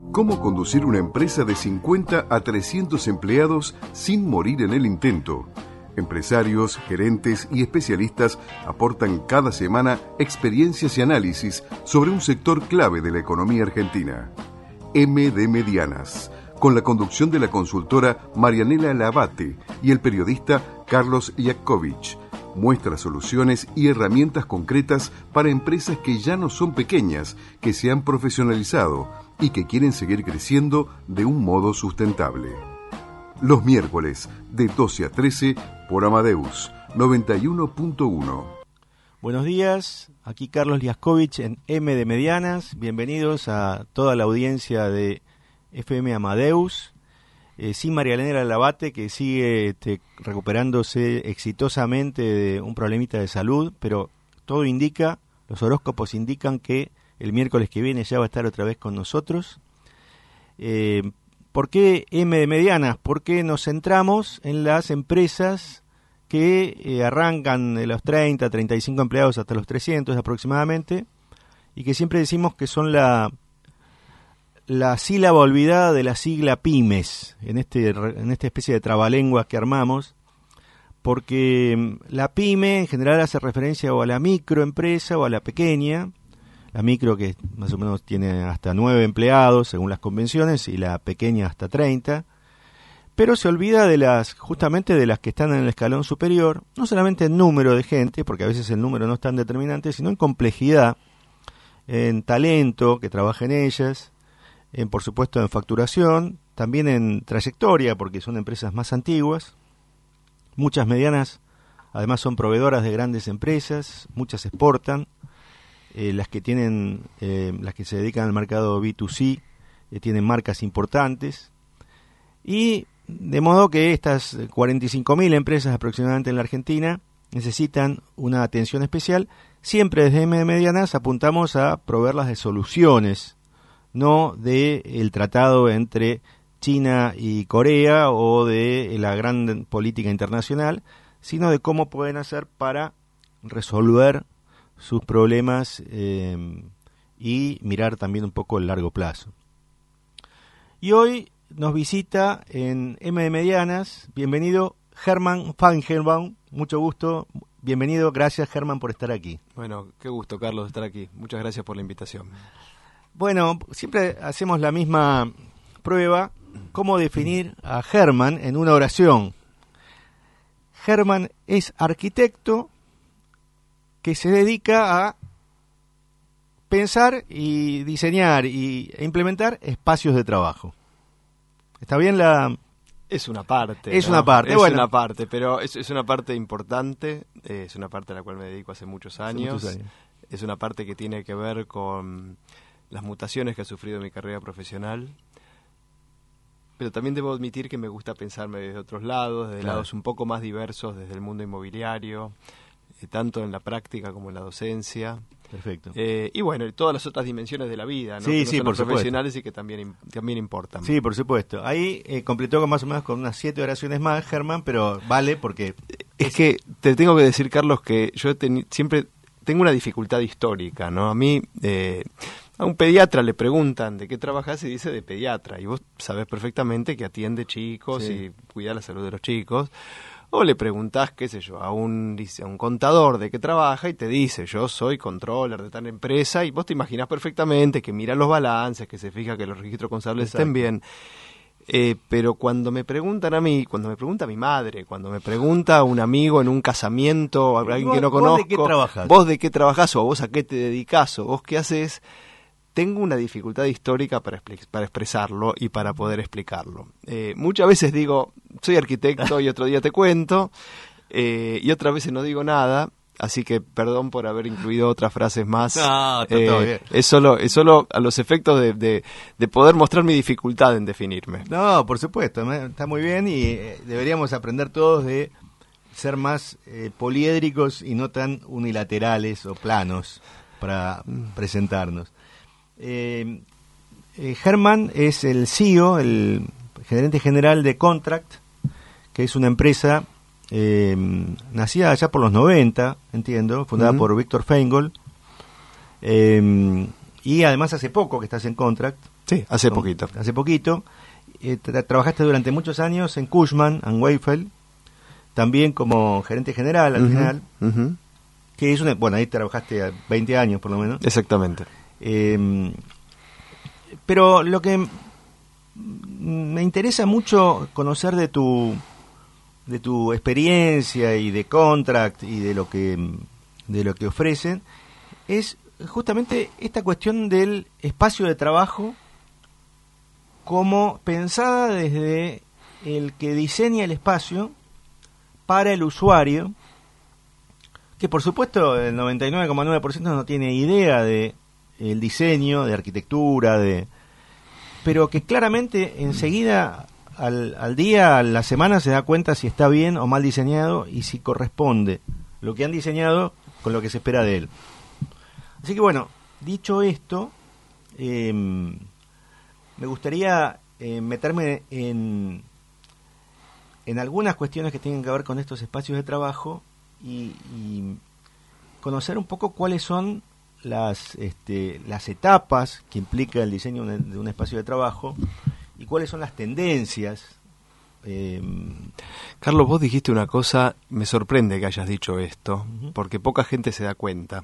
¿Cómo conducir una empresa de 50 a 300 empleados sin morir en el intento? Empresarios, gerentes y especialistas aportan cada semana experiencias y análisis sobre un sector clave de la economía argentina. M de Medianas, con la conducción de la consultora Marianela Labate y el periodista Carlos Iakovich, muestra soluciones y herramientas concretas para empresas que ya no son pequeñas, que se han profesionalizado y que quieren seguir creciendo de un modo sustentable. Los miércoles, de 12 a 13, por Amadeus 91.1. Buenos días, aquí Carlos Iakovich en M de Medianas. Bienvenidos a toda la audiencia de FM Amadeus. Sí, Marianela Labate, que sigue recuperándose exitosamente de un problemita de salud, pero todo indica, los horóscopos indican que el miércoles que viene ya va a estar otra vez con nosotros. ¿Por qué M de Medianas? Porque nos centramos en las empresas que arrancan de los 30, 35 empleados hasta los 300 aproximadamente, y que siempre decimos que son la sílaba olvidada de la sigla pymes, en esta especie de trabalenguas que armamos, porque la pyme en general hace referencia o a la microempresa o a la pequeña, la micro que más o menos tiene hasta 9 empleados según las convenciones y la pequeña hasta 30, pero se olvida justamente de las que están en el escalón superior, no solamente en número de gente, porque a veces el número no es tan determinante, sino en complejidad, en talento que trabaja en ellas, por supuesto en facturación, también en trayectoria, porque son empresas más antiguas. Muchas medianas además son proveedoras de grandes empresas, muchas exportan, las que se dedican al mercado B2C tienen marcas importantes, y de modo que estas 45.000 empresas aproximadamente en la Argentina necesitan una atención especial. Siempre desde M de Medianas apuntamos a proveerlas de soluciones, no del tratado entre China y Corea o de la gran política internacional, sino de cómo pueden hacer para resolver sus problemas y mirar también un poco el largo plazo. Y hoy nos visita en M de Medianas, bienvenido Hermann Feigenbaum, mucho gusto, bienvenido, gracias Hermann por estar aquí. Bueno, qué gusto Carlos de estar aquí, muchas gracias por la invitación. Bueno, siempre hacemos la misma prueba, ¿cómo definir a Hermann en una oración? Hermann es arquitecto que se dedica a pensar y diseñar e implementar espacios de trabajo. ¿Está bien la...? Es una parte. Es ¿no? una parte, es bueno. una parte, pero es una parte importante, es una parte a la cual me dedico hace muchos años. Es una parte que tiene que ver con las mutaciones que ha sufrido mi carrera profesional, pero también debo admitir que me gusta pensarme desde otros lados, desde lados un poco más diversos, desde el mundo inmobiliario, tanto en la práctica como en la docencia. Perfecto. Y bueno, todas las otras dimensiones de la vida, ¿no? Sí, que no sí, son por profesionales y que también importan. Sí, por supuesto. Ahí completó más o menos con unas 7 oraciones más, Hermann, pero vale porque... Es que te tengo que decir, Carlos, que yo siempre tengo una dificultad histórica, ¿no? A mí... a un pediatra le preguntan de qué trabajas y dice de pediatra, y vos sabés perfectamente que atiende chicos y cuida la salud de los chicos. O le preguntás, qué sé yo, a un contador de qué trabaja y te dice, yo soy controller de tal empresa, y vos te imaginás perfectamente que mira los balances, que se fija que los registros contables estén bien. Pero cuando me preguntan a mí, cuando me pregunta mi madre, cuando me pregunta un amigo en un casamiento, alguien que no conozco, ¿vos de qué trabajás? O vos a qué te dedicás, o vos qué haces, tengo una dificultad histórica para expresarlo y para poder explicarlo. Muchas veces digo, soy arquitecto y otro día te cuento, y otras veces no digo nada, así que perdón por haber incluido otras frases más. No, está todo bien. Es solo a los efectos de poder mostrar mi dificultad en definirme. No, por supuesto, está muy bien y deberíamos aprender todos de ser más poliédricos y no tan unilaterales o planos para presentarnos. Hermann es el CEO, el gerente general de Contract, que es una empresa nacida allá por los 90, entiendo, fundada por Víctor Feingold, y además hace poco que estás en Contract, Sí, hace poquito. Hace poquito. Trabajaste durante muchos años en Cushman & Wakefield, también como gerente general al final, que es bueno, ahí trabajaste 20 años por lo menos. Exactamente. Pero lo que me interesa mucho conocer de tu experiencia y de contract y de lo que ofrecen es justamente esta cuestión del espacio de trabajo como pensada desde el que diseña el espacio para el usuario, que por supuesto el 99,9% no tiene idea de el diseño, de arquitectura, pero que claramente enseguida al día, a la semana se da cuenta si está bien o mal diseñado y si corresponde lo que han diseñado con lo que se espera de él. Así que bueno, dicho esto, me gustaría meterme en algunas cuestiones que tienen que ver con estos espacios de trabajo y conocer un poco cuáles son las etapas que implica el diseño de un espacio de trabajo y cuáles son las tendencias. Carlos, vos dijiste una cosa, me sorprende que hayas dicho esto, porque poca gente se da cuenta.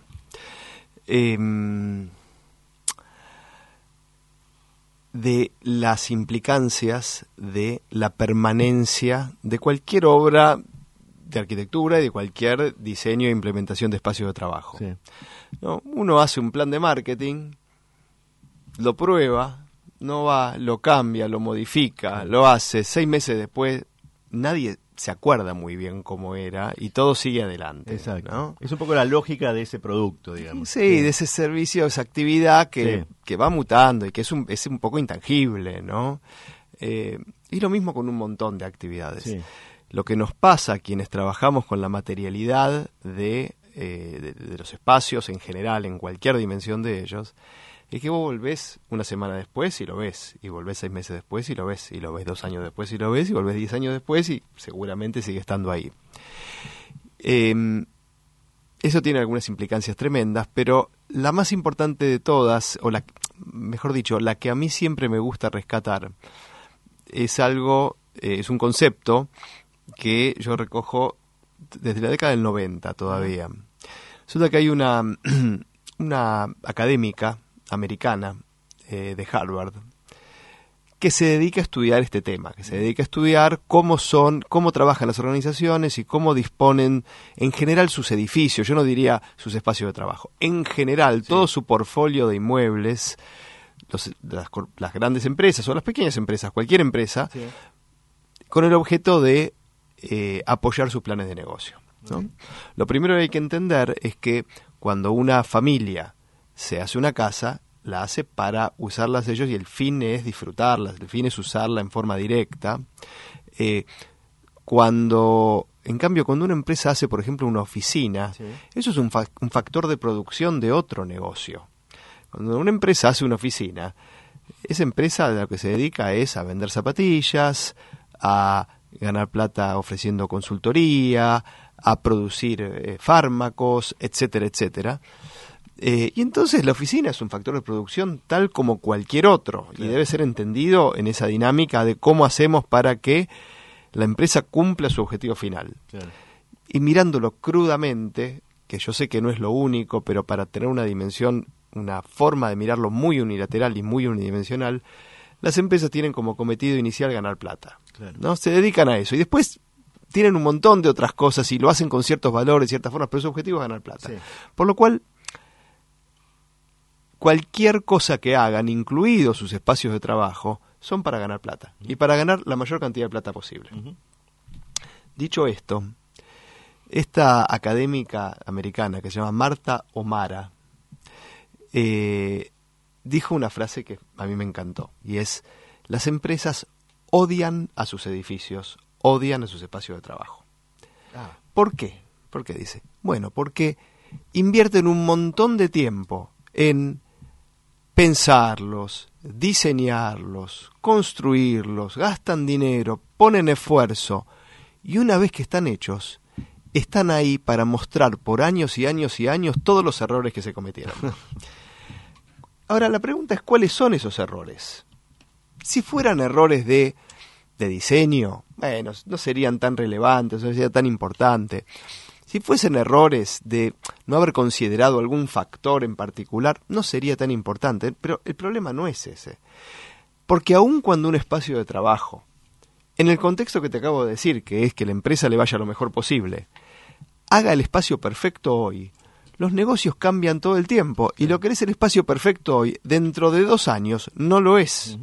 De las implicancias de la permanencia de cualquier obra de arquitectura y de cualquier diseño e implementación de espacios de trabajo. Sí. ¿No? Uno hace un plan de marketing, lo prueba, no va, lo cambia, lo modifica, lo hace, 6 meses después nadie se acuerda muy bien cómo era y todo sigue adelante. Exacto. ¿No? Es un poco la lógica de ese producto, digamos. Sí, de ese servicio, esa actividad que va mutando y que es un poco intangible, ¿no? Y lo mismo con un montón de actividades. Sí. Lo que nos pasa a quienes trabajamos con la materialidad de los espacios en general, en cualquier dimensión de ellos, es que vos volvés una semana después y lo ves, y volvés 6 meses después y lo ves 2 años después y lo ves, y volvés 10 años después y seguramente sigue estando ahí. Eso tiene algunas implicancias tremendas, pero la más importante de todas, o mejor dicho, la que a mí siempre me gusta rescatar, es un concepto que yo recojo desde la década del 90 todavía. Resulta que hay una académica americana de Harvard que se dedica a estudiar este tema, que se dedica a estudiar cómo trabajan las organizaciones y cómo disponen en general sus edificios, yo no diría sus espacios de trabajo, en general todo su portfolio de inmuebles, las grandes empresas o las pequeñas empresas, cualquier empresa, con el objeto de apoyar sus planes de negocio, ¿no? Lo primero que hay que entender es que cuando una familia se hace una casa, la hace para usarlas ellos y el fin es disfrutarlas, el fin es usarla en forma directa. En cambio, cuando una empresa hace, por ejemplo, una oficina, eso es un factor de producción de otro negocio. Cuando una empresa hace una oficina, esa empresa a lo que se dedica es a vender zapatillas, a ganar plata ofreciendo consultoría, a producir fármacos, etcétera, etcétera. Y entonces la oficina es un factor de producción tal como cualquier otro, y debe ser entendido en esa dinámica de cómo hacemos para que la empresa cumpla su objetivo final. Claro. Y mirándolo crudamente, que yo sé que no es lo único, pero para tener una dimensión, una forma de mirarlo muy unilateral y muy unidimensional, las empresas tienen como cometido inicial ganar plata. Claro. ¿No? Se dedican a eso y después tienen un montón de otras cosas y lo hacen con ciertos valores, ciertas formas, pero su objetivo es ganar plata. Sí. Por lo cual, cualquier cosa que hagan, incluidos sus espacios de trabajo, son para ganar plata. Y para ganar la mayor cantidad de plata posible. Dicho esto, esta académica americana que se llama Marta O'Mara dijo una frase que a mí me encantó. Y es, las empresas odian a sus edificios, odian a sus espacios de trabajo. ¿Por qué? ¿Por qué dice? Bueno, porque invierten un montón de tiempo en pensarlos, diseñarlos, construirlos, gastan dinero, ponen esfuerzo y una vez que están hechos, están ahí para mostrar por años y años y años todos los errores que se cometieron. Ahora, la pregunta es ¿cuáles son esos errores? Si fueran errores de diseño, bueno, no serían tan relevantes, no sería tan importante. Si fuesen errores de no haber considerado algún factor en particular, no sería tan importante, pero el problema no es ese. Porque aun cuando un espacio de trabajo, en el contexto que te acabo de decir, que es que la empresa le vaya lo mejor posible, haga el espacio perfecto hoy, los negocios cambian todo el tiempo, y lo que es el espacio perfecto hoy, dentro de 2 años, no lo es.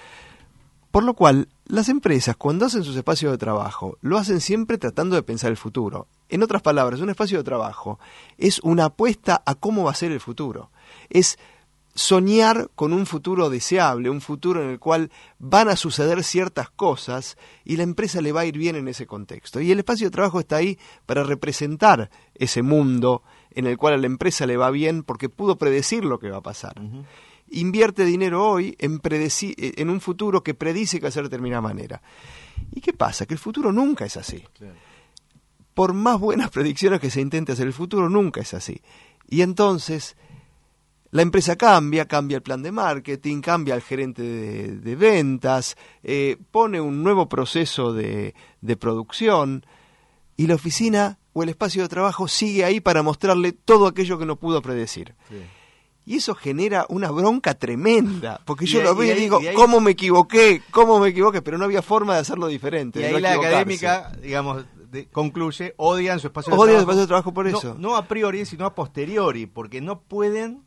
Por lo cual, las empresas, cuando hacen sus espacios de trabajo, lo hacen siempre tratando de pensar el futuro. En otras palabras, un espacio de trabajo es una apuesta a cómo va a ser el futuro. Es soñar con un futuro deseable, un futuro en el cual van a suceder ciertas cosas y la empresa le va a ir bien en ese contexto. Y el espacio de trabajo está ahí para representar ese mundo en el cual a la empresa le va bien porque pudo predecir lo que va a pasar. Invierte dinero hoy en un futuro que predice que va a ser de determinada manera. ¿Y qué pasa? Que el futuro nunca es así. Claro. Por más buenas predicciones que se intente hacer, el futuro nunca es así. Y entonces la empresa cambia el plan de marketing, cambia el gerente de ventas, pone un nuevo proceso de producción y la oficina o el espacio de trabajo sigue ahí para mostrarle todo aquello que no pudo predecir. Sí. Y eso genera una bronca tremenda, porque yo lo veo y digo, ¿cómo me equivoqué? Pero no había forma de hacerlo diferente. Y ahí la académica, digamos, concluye, odian su espacio de trabajo. Odian su espacio de trabajo por eso. No a priori, sino a posteriori, porque no pueden,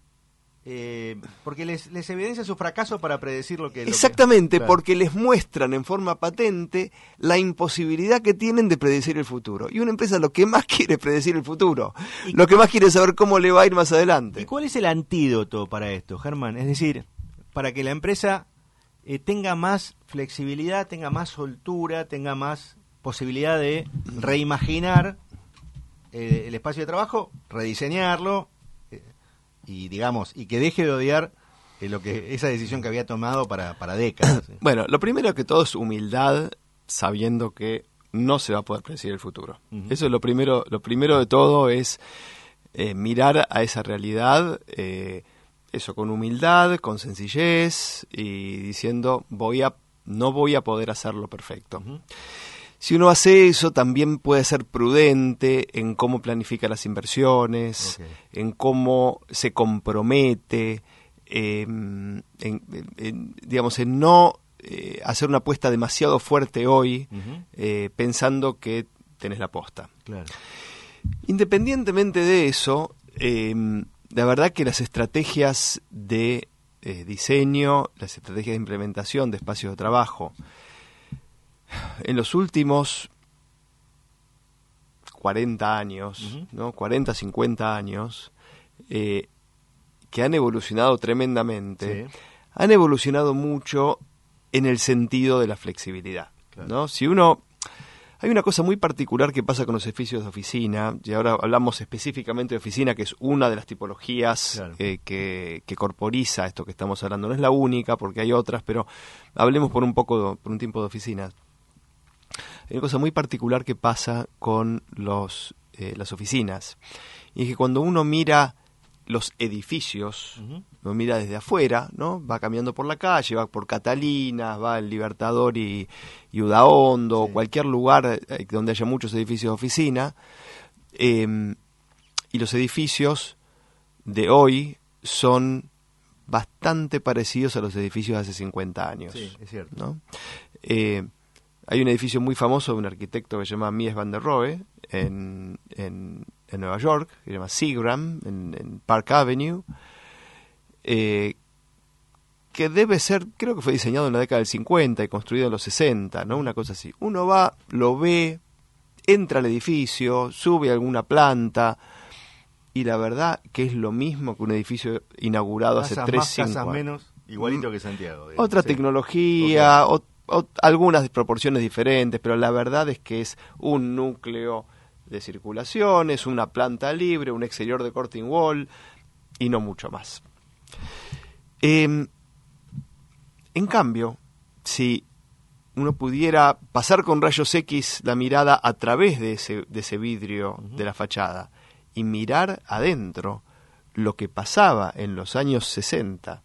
porque les evidencia su fracaso para predecir lo que... Exactamente, claro. Porque les muestran en forma patente la imposibilidad que tienen de predecir el futuro. Y una empresa lo que más quiere es predecir el futuro. Lo que más quiere es saber cómo le va a ir más adelante. ¿Y cuál es el antídoto para esto, Germán? Es decir, para que la empresa tenga más flexibilidad, tenga más soltura, tenga más posibilidad de reimaginar el espacio de trabajo, rediseñarlo, y digamos, y que deje de odiar esa decisión que había tomado para décadas. Bueno, lo primero que todo es humildad, sabiendo que no se va a poder predecir el futuro. Eso es lo primero de todo es mirar a esa realidad, eso con humildad, con sencillez y diciendo no voy a poder hacerlo perfecto. Si uno hace eso, también puede ser prudente en cómo planifica las inversiones, en cómo se compromete, en no hacer una apuesta demasiado fuerte hoy, pensando que tenés la posta. Claro. Independientemente de eso, la verdad que las estrategias de diseño, las estrategias de implementación de espacios de trabajo, en los últimos 40 años, ¿no? 40, 50 años, que han evolucionado tremendamente, han evolucionado mucho en el sentido de la flexibilidad. Claro. ¿No? Hay una cosa muy particular que pasa con los edificios de oficina, y ahora hablamos específicamente de oficina, que es una de las tipologías que corporiza esto que estamos hablando. No es la única, porque hay otras, pero hablemos por un tiempo de oficinas. Hay una cosa muy particular que pasa con las oficinas, y es que cuando uno mira los edificios, lo mira desde afuera, ¿no? Va caminando por la calle, va por Catalinas, va al Libertador y Udaondo, o cualquier lugar donde haya muchos edificios de oficina, y los edificios de hoy son bastante parecidos a los edificios de hace 50 años. Sí, es cierto. ¿No? Hay un edificio muy famoso de un arquitecto que se llama Mies van der Rohe en Nueva York, que se llama Seagram, en Park Avenue, que debe ser, creo que fue diseñado en la década del 50 y construido en los 60, ¿no? Una cosa así. Uno va, lo ve, entra al edificio, sube a alguna planta, y la verdad que es lo mismo que un edificio inaugurado hace 3-5 años. Menos, igualito que Santiago. Digamos. Otra tecnología, algunas proporciones diferentes, pero la verdad es que es un núcleo de circulaciones, una planta libre, un exterior de curtain wall y no mucho más. En cambio, si uno pudiera pasar con rayos X la mirada a través de ese vidrio de la fachada y mirar adentro lo que pasaba en los años 60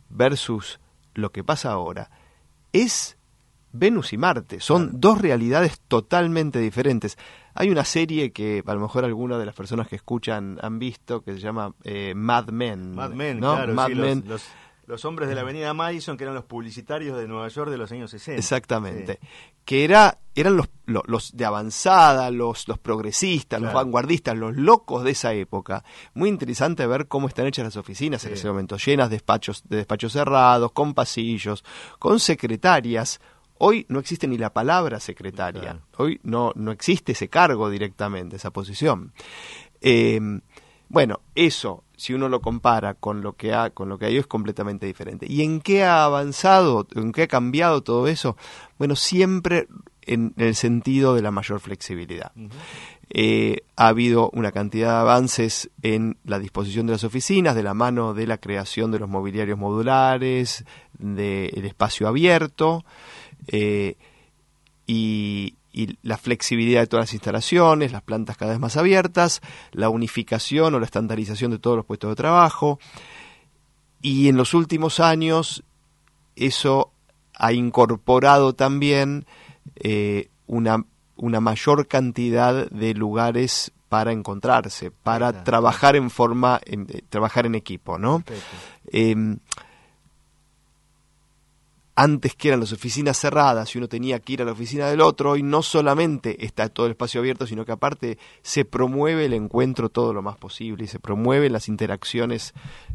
versus lo que pasa ahora es Venus y Marte. Son dos realidades totalmente diferentes. Hay una serie que a lo mejor algunas de las personas que escuchan han visto, que se llama Mad Men. Mad Men, ¿no? claro, Mad sí, Men. Los hombres de la avenida Madison, que eran los publicitarios de Nueva York de los años 60. Exactamente. Sí. Que eran los de avanzada, los progresistas, claro, los vanguardistas, los locos de esa época. Muy interesante ver cómo están hechas las oficinas en ese momento, llenas de despachos cerrados, con pasillos, con secretarias. Hoy no existe ni la palabra secretaria. Claro. Hoy no existe ese cargo directamente, esa posición. Bueno, eso, si uno lo compara con lo que hay hoy, es completamente diferente. ¿Y en qué ha avanzado, en qué ha cambiado todo eso? Bueno, siempre en el sentido de la mayor flexibilidad. Uh-huh. Ha habido una cantidad de avances en la disposición de las oficinas, de la mano de la creación de los mobiliarios modulares, del espacio abierto, y la flexibilidad de todas las instalaciones, las plantas cada vez más abiertas, la unificación o la estandarización de todos los puestos de trabajo. Y en los últimos años eso ha incorporado también una mayor cantidad de lugares para encontrarse, para trabajar trabajar en equipo, ¿no? Antes, que eran las oficinas cerradas y uno tenía que ir a la oficina del otro, hoy no solamente está todo el espacio abierto, sino que aparte se promueve el encuentro todo lo más posible y se promueven las interacciones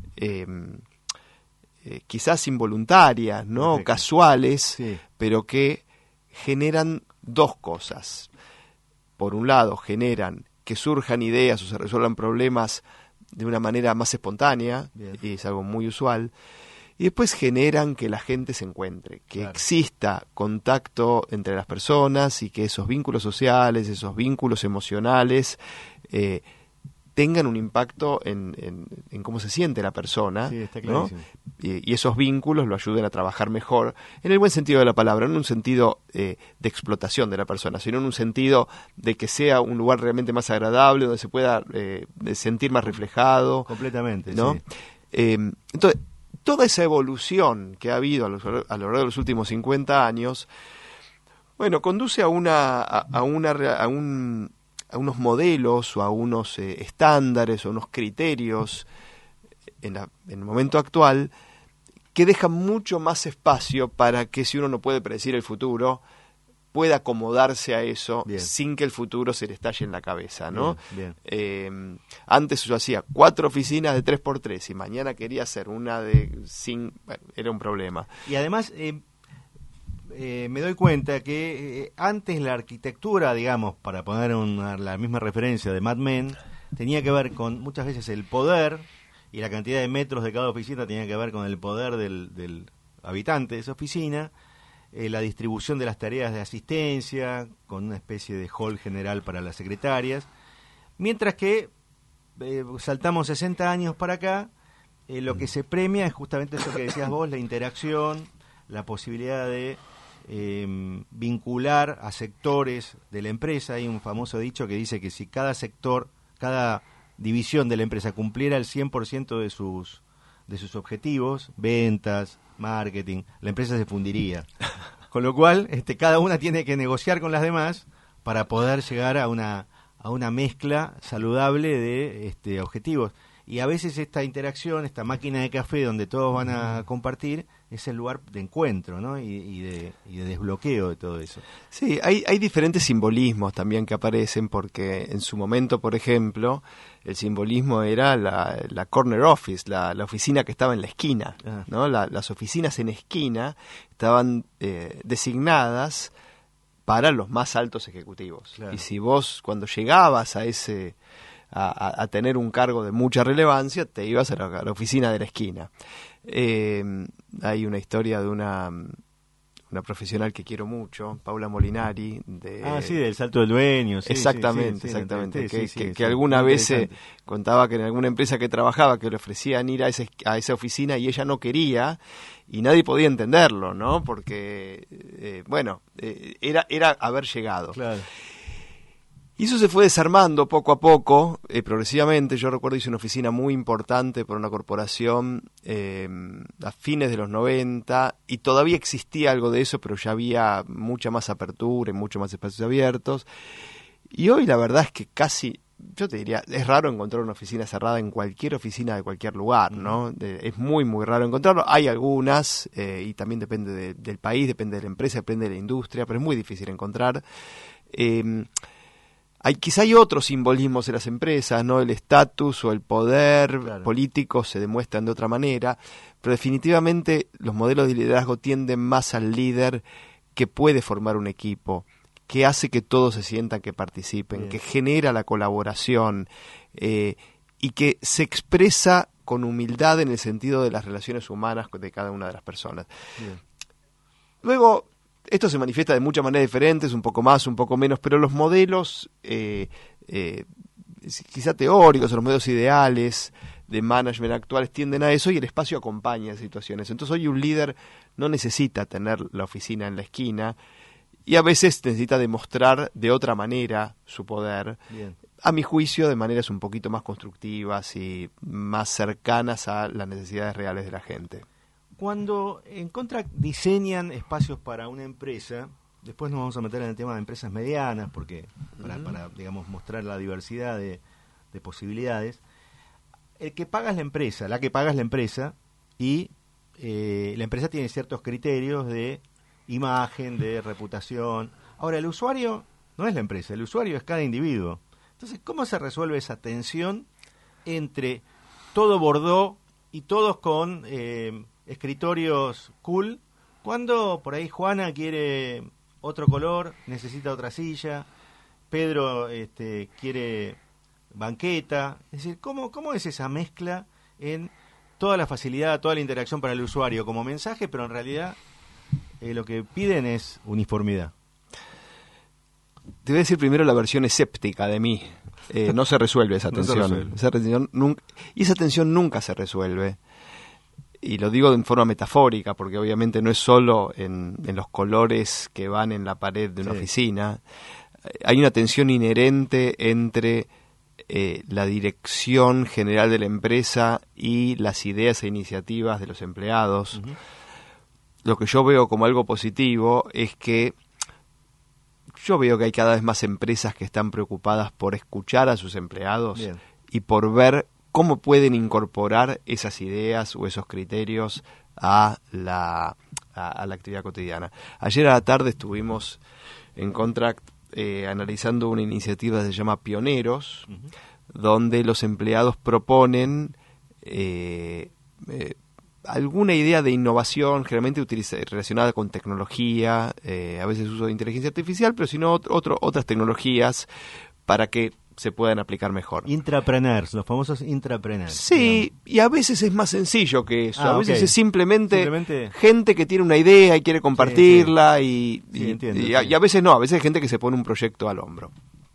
quizás involuntarias, ¿no? Perfecto. Casuales, sí, pero que generan dos cosas. Por un lado, generan que surjan ideas o se resuelvan problemas de una manera más espontánea, bien, y es algo muy usual. Y después generan que la gente se encuentre, que exista contacto entre las personas y que esos vínculos sociales, esos vínculos emocionales tengan un impacto en cómo se siente la persona, sí, está clarísimo, ¿no? Y esos vínculos lo ayuden a trabajar mejor, en el buen sentido de la palabra, no en un sentido de explotación de la persona, sino en un sentido de que sea un lugar realmente más agradable, donde se pueda sentir más reflejado. Completamente, ¿no? Sí. Entonces, toda esa evolución que ha habido a lo largo de los últimos 50 años, bueno, conduce a unos modelos o a unos estándares o unos criterios en el momento actual que dejan mucho más espacio para que, si uno no puede predecir el futuro, pueda acomodarse a eso, bien, sin que el futuro se le estalle en la cabeza, ¿no? Bien, bien. Antes yo hacía 4 oficinas de 3x3 y mañana quería hacer una bueno, era un problema. Y además me doy cuenta que antes la arquitectura, digamos, para poner la misma referencia de Mad Men, tenía que ver con muchas veces el poder, y la cantidad de metros de cada oficina tenía que ver con el poder del habitante de esa oficina, la distribución de las tareas de asistencia, con una especie de hall general para las secretarias, mientras que saltamos 60 años para acá, lo que se premia es justamente eso que decías vos, la interacción, la posibilidad de vincular a sectores de la empresa. Hay un famoso dicho que dice que si cada sector, cada división de la empresa cumpliera el 100% de sus objetivos, ventas, marketing, la empresa se fundiría. Con lo cual, cada una tiene que negociar con las demás para poder llegar a una mezcla saludable de objetivos. Y a veces esta interacción, esta máquina de café donde todos van a compartir, es el lugar de encuentro, ¿no? y de desbloqueo de todo eso. Sí, hay diferentes simbolismos también que aparecen, porque en su momento, por ejemplo, el simbolismo era la corner office, la oficina que estaba en la esquina, ¿no? Las oficinas en esquina estaban designadas para los más altos ejecutivos. Claro. Y si vos, cuando llegabas a tener un cargo de mucha relevancia, te ibas a la oficina de la esquina. Hay una historia de una profesional que quiero mucho, Paula Molinari. Sí, del salto del dueño. Sí, exactamente. Que alguna vez contaba que en alguna empresa que trabajaba, que le ofrecían ir a esa oficina y ella no quería, y nadie podía entenderlo, ¿no? Porque, era haber llegado. Claro. Y eso se fue desarmando poco a poco, progresivamente. Yo recuerdo hice una oficina muy importante por una corporación a fines de los 90 y todavía existía algo de eso, pero ya había mucha más apertura y muchos más espacios abiertos. Y hoy la verdad es que casi, yo te diría, es raro encontrar una oficina cerrada en cualquier oficina de cualquier lugar, ¿no? Es muy, muy raro encontrarlo. Hay algunas, y también depende del país, depende de la empresa, depende de la industria, pero es muy difícil encontrar. Quizá hay otros simbolismos en las empresas, ¿no? El estatus o el poder político se demuestran de otra manera, pero definitivamente los modelos de liderazgo tienden más al líder que puede formar un equipo, que hace que todos se sientan que participen, que genera la colaboración y que se expresa con humildad en el sentido de las relaciones humanas de cada una de las personas. Luego, esto se manifiesta de muchas maneras diferentes, un poco más, un poco menos, pero los modelos quizá teóricos o los modelos ideales de management actuales tienden a eso y el espacio acompaña esas situaciones. Entonces hoy un líder no necesita tener la oficina en la esquina y a veces necesita demostrar de otra manera su poder, a mi juicio de maneras un poquito más constructivas y más cercanas a las necesidades reales de la gente. Cuando en Contract diseñan espacios para una empresa, después nos vamos a meter en el tema de empresas medianas, porque para digamos, mostrar la diversidad de posibilidades, el que paga es la empresa, la que paga es la empresa, y la empresa tiene ciertos criterios de imagen, de reputación. Ahora, el usuario no es la empresa, el usuario es cada individuo. Entonces, ¿cómo se resuelve esa tensión entre todo Bordeaux y todos con escritorios cool, cuando por ahí Juana quiere otro color, necesita otra silla, Pedro quiere banqueta? Es decir, ¿cómo es esa mezcla en toda la facilidad, toda la interacción para el usuario como mensaje, pero en realidad lo que piden es uniformidad? Te voy a decir primero la versión escéptica de mí. No se resuelve esa tensión. Esa tensión nunca se resuelve. Y lo digo de forma metafórica, porque obviamente no es solo en los colores que van en la pared de una oficina. Hay una tensión inherente entre la dirección general de la empresa y las ideas e iniciativas de los empleados. Lo que yo veo como algo positivo es que yo veo que hay cada vez más empresas que están preocupadas por escuchar a sus empleados y por ver cómo pueden incorporar esas ideas o esos criterios a la actividad cotidiana. Ayer a la tarde estuvimos en Contract analizando una iniciativa que se llama Pioneros, donde los empleados proponen alguna idea de innovación, generalmente relacionada con tecnología, a veces uso de inteligencia artificial, pero sino otras tecnologías para que se puedan aplicar mejor. Intrapreneurs, los famosos intrapreneurs. Sí, digamos. Y a veces es más sencillo que eso. A veces es simplemente gente que tiene una idea y quiere compartirla y a veces no, a veces hay gente que se pone un proyecto al hombro.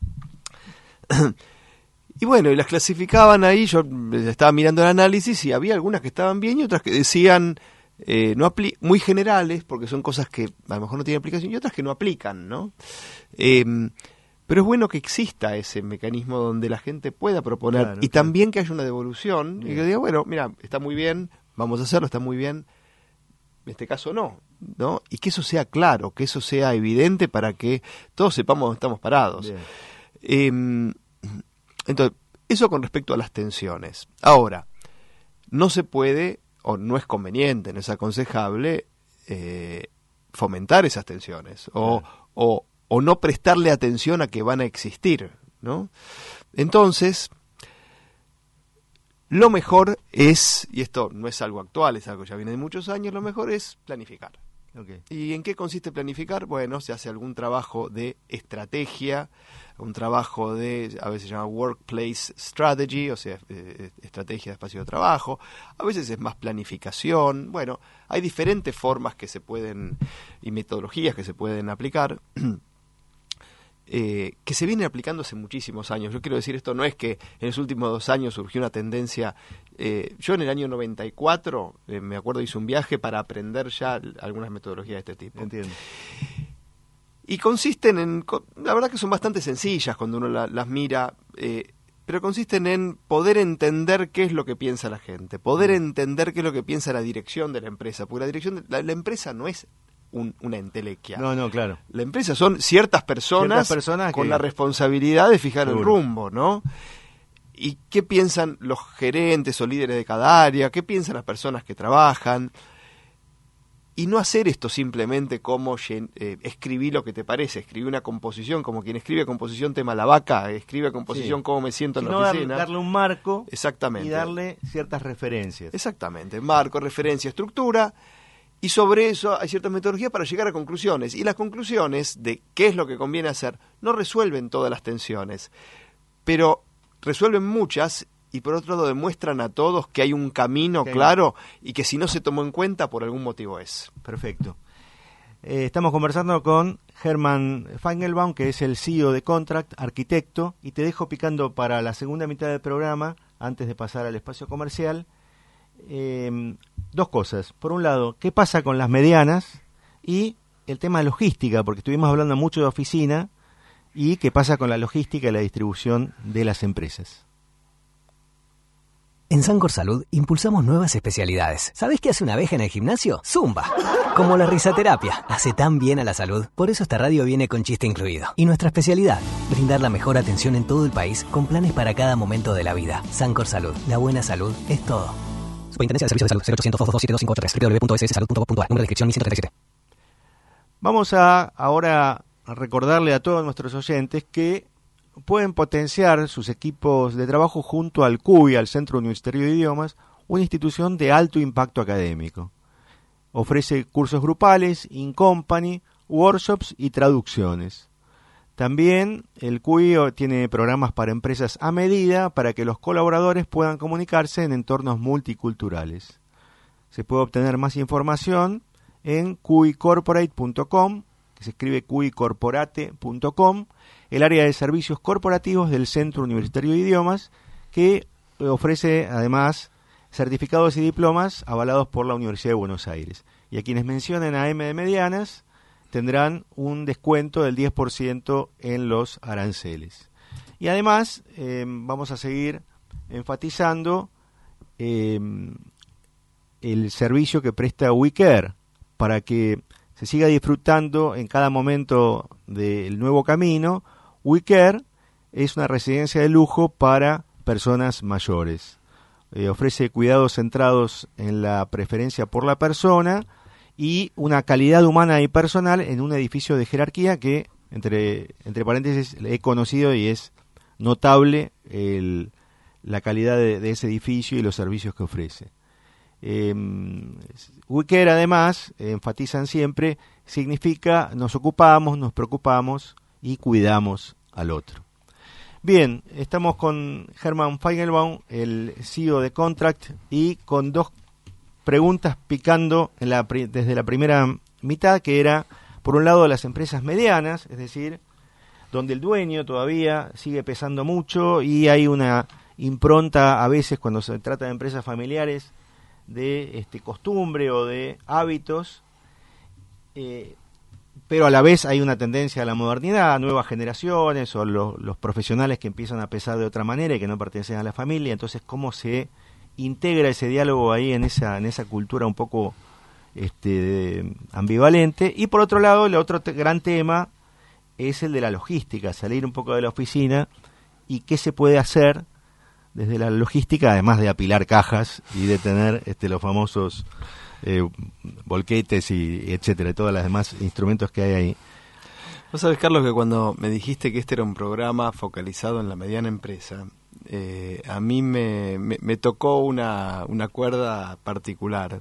Y bueno, y las clasificaban ahí, yo estaba mirando el análisis y había algunas que estaban bien y otras que decían muy generales, porque son cosas que a lo mejor no tienen aplicación, y otras que no aplican, ¿no? Pero es bueno que exista ese mecanismo donde la gente pueda proponer y también que haya una devolución y que diga, bueno, mira, está muy bien, vamos a hacerlo, está muy bien, en este caso no, y que eso sea claro, que eso sea evidente para que todos sepamos dónde estamos parados. Entonces, eso con respecto a las tensiones. Ahora, no se puede, o no es conveniente, no es aconsejable fomentar esas tensiones o no prestarle atención a que van a existir, ¿no? Entonces, lo mejor es, y esto no es algo actual, es algo que ya viene de muchos años, lo mejor es planificar. ¿Y en qué consiste planificar? Bueno, se hace algún trabajo de estrategia, un trabajo de, a veces se llama workplace strategy, o sea, estrategia de espacio de trabajo, a veces es más planificación. Bueno, hay diferentes formas que se pueden, y metodologías que se pueden aplicar, que se vienen aplicando hace muchísimos años. Yo quiero decir, esto no es que en los últimos 2 años surgió una tendencia. Yo en el año 94, me acuerdo, hice un viaje para aprender ya algunas metodologías de este tipo. Entiendo. Y consisten la verdad que son bastante sencillas cuando uno las mira, pero consisten en poder entender qué es lo que piensa la gente, poder entender qué es lo que piensa la dirección de la empresa, porque la dirección la empresa no es una entelequia. No, claro. La empresa son ciertas personas con la responsabilidad de fijar el rumbo, ¿no? ¿Y qué piensan los gerentes o líderes de cada área? ¿Qué piensan las personas que trabajan? Y no hacer esto simplemente como escribir lo que te parece, escribir una composición, como quien escribe composición tema la vaca, escribe composición cómo me siento en la oficina. Darle un marco. Exactamente. Y darle ciertas referencias. Exactamente, marco, referencia, estructura, y sobre eso hay ciertas metodologías para llegar a conclusiones. Y las conclusiones de qué es lo que conviene hacer no resuelven todas las tensiones, pero resuelven muchas. Y por otro lado demuestran a todos que hay un camino claro y que si no se tomó en cuenta por algún motivo es. Perfecto. Estamos conversando con Hermann Feigenbaum, que es el CEO de Contract, arquitecto, y te dejo picando para la segunda mitad del programa, antes de pasar al espacio comercial, dos cosas. Por un lado, ¿qué pasa con las medianas? Y el tema de logística, porque estuvimos hablando mucho de oficina, y qué pasa con la logística y la distribución de las empresas. En Sancor Salud impulsamos nuevas especialidades. ¿Sabés qué hace una abeja en el gimnasio? Zumba. Como la risoterapia. Hace tan bien a la salud. Por eso esta radio viene con chiste incluido. Y nuestra especialidad, brindar la mejor atención en todo el país con planes para cada momento de la vida. Sancor Salud. La buena salud es todo. Superintendencia de Servicios de Salud 0800 227 www.sssalud.gov.ar. Número de inscripción 1137. Vamos ahora a recordarle a todos nuestros oyentes que pueden potenciar sus equipos de trabajo junto al CUI, al Centro Universitario de Idiomas, una institución de alto impacto académico. Ofrece cursos grupales, in-company, workshops y traducciones. También el CUI tiene programas para empresas a medida para que los colaboradores puedan comunicarse en entornos multiculturales. Se puede obtener más información en cuicorporate.com, que se escribe cuicorporate.com, el área de servicios corporativos del Centro Universitario de Idiomas, que ofrece además certificados y diplomas avalados por la Universidad de Buenos Aires. Y a quienes mencionen a M de Medianas tendrán un descuento del 10% en los aranceles. Y además vamos a seguir enfatizando el servicio que presta WeCare para que se siga disfrutando en cada momento del nuevo camino. WeCare es una residencia de lujo para personas mayores. Ofrece cuidados centrados en la preferencia por la persona y una calidad humana y personal en un edificio de jerarquía que, entre paréntesis, he conocido y es notable la calidad de ese edificio y los servicios que ofrece. WeCare además, enfatizan siempre, significa nos ocupamos, nos preocupamos y cuidamos al otro. Bien, estamos con Hermann Feigenbaum, el CEO de Contract, y con dos preguntas picando desde la primera mitad, que era, por un lado, las empresas medianas, es decir, donde el dueño todavía sigue pesando mucho y hay una impronta a veces cuando se trata de empresas familiares de costumbre o de hábitos, pero a la vez hay una tendencia a la modernidad, a nuevas generaciones o los profesionales que empiezan a pesar de otra manera y que no pertenecen a la familia. Entonces, ¿cómo se integra ese diálogo ahí en esa cultura un poco ambivalente? Y por otro lado, el otro gran tema es el de la logística, salir un poco de la oficina y qué se puede hacer desde la logística, además de apilar cajas y de tener los famosos volquetes y etcétera, todos los demás instrumentos que hay ahí. Vos sabés, Carlos, que cuando me dijiste que este era un programa focalizado en la mediana empresa, a mí me tocó una cuerda particular,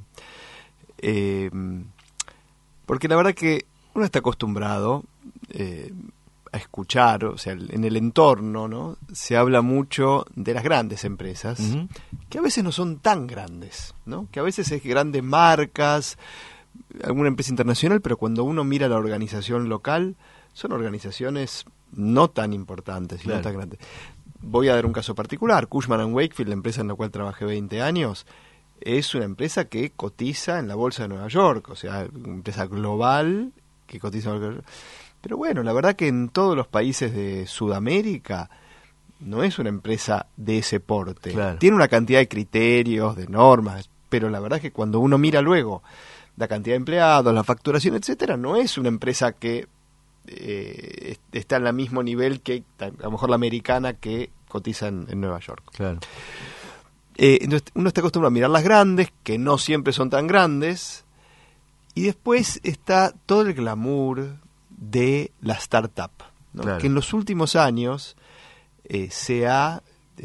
porque la verdad que uno está acostumbrado a escuchar, o sea, en el entorno, ¿no? Se habla mucho de las grandes empresas, uh-huh, que a veces no son tan grandes, ¿no? Que a veces es grandes marcas, alguna empresa internacional, pero cuando uno mira la organización local, son organizaciones no tan importantes, claro, no tan grandes. Voy a dar un caso particular. Cushman & Wakefield, la empresa en la cual trabajé 20 años, es una empresa que cotiza en la Bolsa de Nueva York, o sea, una empresa global que cotiza en Nueva York. Pero bueno, la verdad que en todos los países de Sudamérica no es una empresa de ese porte. Claro. Tiene una cantidad de criterios, de normas, pero la verdad es que cuando uno mira luego la cantidad de empleados, la facturación, etcétera, no es una empresa que está en el mismo nivel que a lo mejor la americana que cotiza en Nueva York. Claro. Entonces uno está acostumbrado a mirar las grandes, que no siempre son tan grandes, y después está todo el glamour de la startup, ¿no? Claro. Que en los últimos años se ha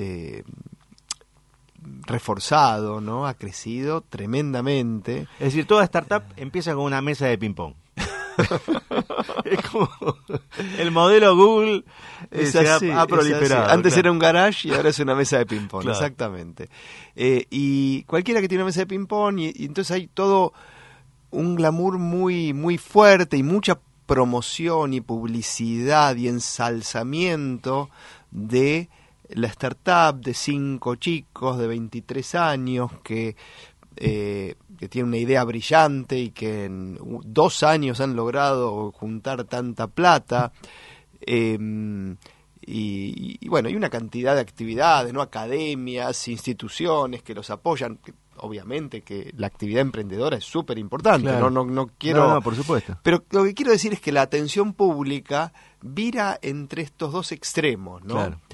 reforzado, ¿no? Ha crecido tremendamente. Es decir, toda startup empieza con una mesa de ping-pong. Es como el modelo Google ha proliferado. Antes claro. era un garage y ahora es una mesa de ping-pong, Claro. exactamente. Y cualquiera que tiene una mesa de ping-pong, y entonces hay todo un glamour muy, muy fuerte y mucha promoción y publicidad y ensalzamiento de la startup de 5 chicos de 23 años que tienen una idea brillante y que en 2 años han logrado juntar tanta plata. Y bueno, hay una cantidad de actividades, ¿no? Academias, instituciones que los apoyan. Obviamente que la actividad emprendedora es súper importante, Claro. no quiero... No, por supuesto. Pero lo que quiero decir es que la atención pública vira entre estos dos extremos, ¿no? Claro.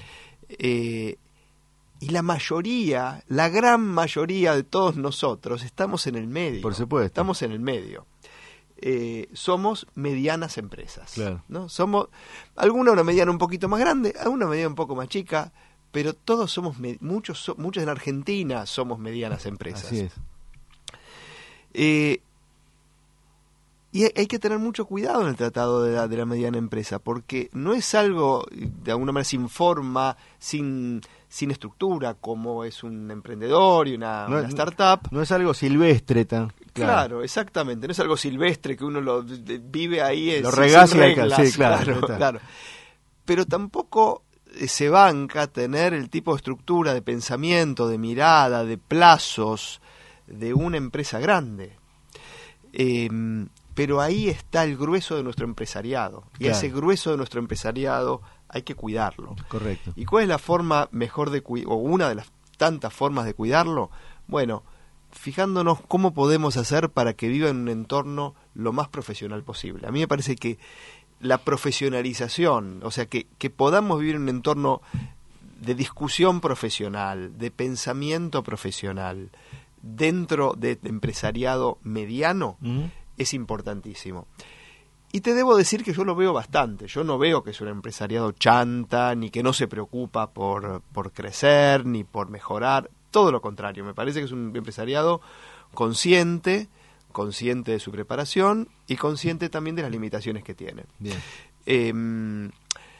Y la mayoría, la gran mayoría de todos nosotros estamos en el medio. Por supuesto. Estamos en el medio. Somos medianas empresas, Claro. ¿no? Somos alguna una mediana un poquito más grande, alguna mediana un poco más chica, pero todos somos muchos en Argentina somos medianas empresas. Así es. Y hay que tener mucho cuidado en el tratado de la mediana empresa, porque no es algo de alguna manera sin forma, sin estructura, como es un emprendedor y una startup. No es algo silvestre tan. Claro, exactamente. No es algo silvestre que uno lo vive ahí. Lo sin regacia y reglas, sí, claro. claro. Pero tampoco se banca tener el tipo de estructura, de pensamiento, de mirada, de plazos de una empresa grande. Pero ahí está el grueso de nuestro empresariado. Y Claro. ese grueso de nuestro empresariado hay que cuidarlo. Correcto. ¿Y cuál es la forma mejor de o una de las tantas formas de cuidarlo? Bueno, fijándonos cómo podemos hacer para que viva en un entorno lo más profesional posible. A mí me parece que la profesionalización, o sea, que podamos vivir en un entorno de discusión profesional, de pensamiento profesional, dentro de empresariado mediano, Ujú. es importantísimo. Y te debo decir que yo lo veo bastante. Yo no veo que es un empresariado chanta, ni que no se preocupa por crecer, ni por mejorar. Todo lo contrario, me parece que es un empresariado consciente de su preparación y consciente también de las limitaciones que tiene. Bien.